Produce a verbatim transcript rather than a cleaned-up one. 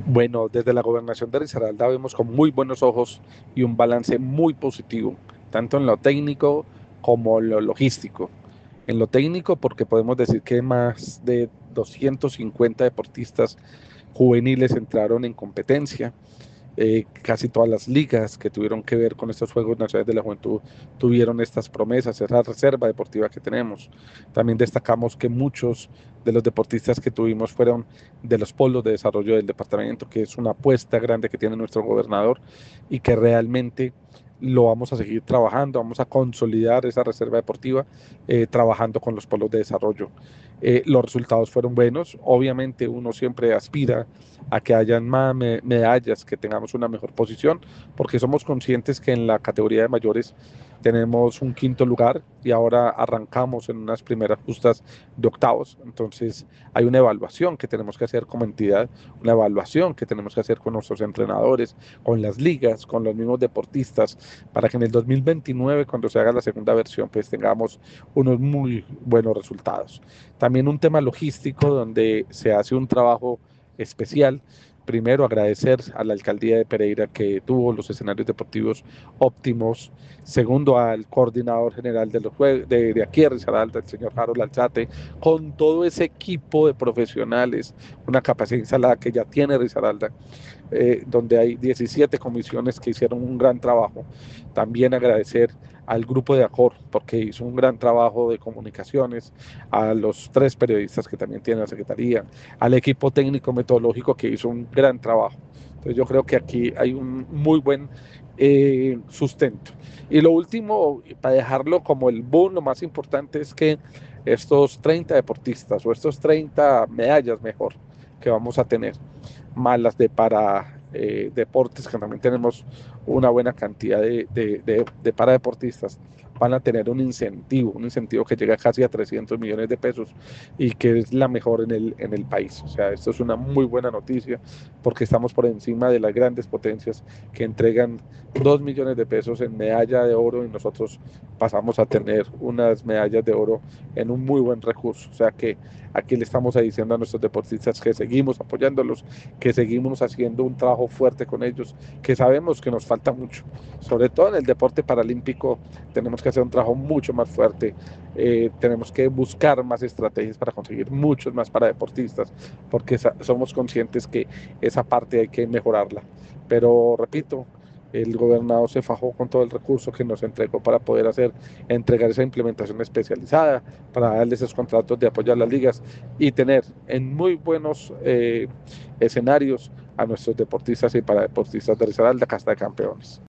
Bueno, desde la gobernación de Risaralda vemos con muy buenos ojos y un balance muy positivo, tanto en lo técnico como en lo logístico. En lo técnico, porque podemos decir que más de doscientos cincuenta deportistas juveniles entraron en competencia. Eh, casi todas las ligas que tuvieron que ver con estos Juegos Nacionales de la Juventud tuvieron estas promesas, esa reserva deportiva que tenemos. También destacamos que muchos de los deportistas que tuvimos fueron de los polos de desarrollo del departamento, que es una apuesta grande que tiene nuestro gobernador y que realmente lo vamos a seguir trabajando, vamos a consolidar esa reserva deportiva eh, trabajando con los polos de desarrollo. Eh, los resultados fueron buenos, obviamente uno siempre aspira a que hayan más me medallas, que tengamos una mejor posición, porque somos conscientes que en la categoría de mayores tenemos un quinto lugar y ahora arrancamos en unas primeras justas de octavos. Entonces hay una evaluación que tenemos que hacer como entidad, una evaluación que tenemos que hacer con nuestros entrenadores, con las ligas, con los mismos deportistas, para que en el dos mil veintinueve, cuando se haga la segunda versión, pues tengamos unos muy buenos resultados. También un tema logístico donde se hace un trabajo especial. Primero, agradecer a la alcaldía de Pereira que tuvo los escenarios deportivos óptimos. Segundo, al coordinador general de, los de, de aquí de Risaralda, el señor Harold Alzate, con todo ese equipo de profesionales, una capacidad instalada que ya tiene Risaralda, eh, donde hay diecisiete comisiones que hicieron un gran trabajo. También agradecer al grupo de ACOR, porque hizo un gran trabajo de comunicaciones, a los tres periodistas que también tiene la Secretaría, al equipo técnico metodológico que hizo un gran trabajo. Entonces yo creo que aquí hay un muy buen eh, sustento. Y lo último, para dejarlo como el boom, lo más importante es que estos treinta deportistas o estos treinta medallas mejor que vamos a tener, más las de para eh, deportes, que también tenemos una buena cantidad de, de, de, de paradeportistas, van a tener un incentivo, un incentivo que llega casi a trescientos millones de pesos y que es la mejor en el, en el país. O sea, esto es una muy buena noticia porque estamos por encima de las grandes potencias que entregan dos millones de pesos en medalla de oro y nosotros pasamos a tener unas medallas de oro en un muy buen recurso. O sea que aquí le estamos diciendo a nuestros deportistas que seguimos apoyándolos, que seguimos haciendo un trabajo fuerte con ellos, que sabemos que nos falta mucho. Sobre todo en el deporte paralímpico tenemos que hacer un trabajo mucho más fuerte, eh, tenemos que buscar más estrategias para conseguir muchos más paradeportistas, porque somos conscientes que esa parte hay que mejorarla. Pero repito, el gobernador se fajó con todo el recurso que nos entregó para poder hacer, entregar esa implementación especializada, para darle esos contratos de apoyo a las ligas y tener en muy buenos eh, escenarios a nuestros deportistas y para deportistas de Risaralda, Casta de Campeones.